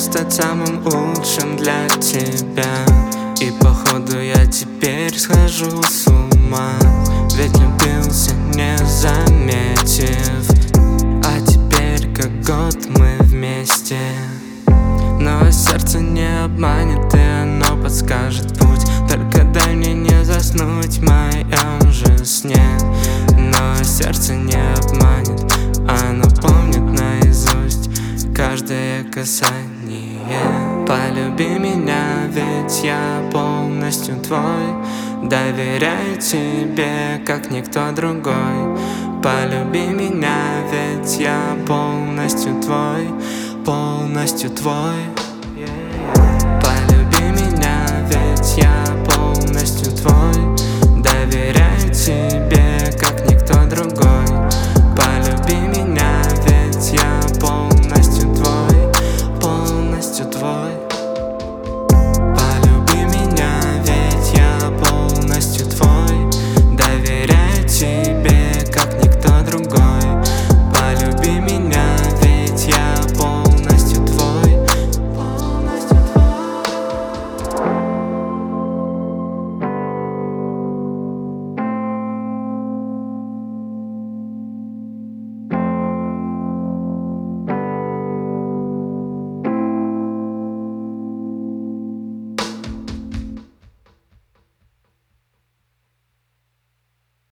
стать самым лучшим для тебя. И походу я теперь схожу с ума, ведь влюбился, не заметив. А теперь как год мы вместе. Но сердце не обманет, и оно подскажет путь. Только дай мне не заснуть в моем же сне. Но сердце не обманет, оно помнит наизусть каждое касание. Полюби меня, ведь я полностью твой. Доверяю тебе, как никто другой. Полюби меня, ведь я полностью твой. Полностью твой. Полюби меня, ведь я полностью твой. Доверяю тебе,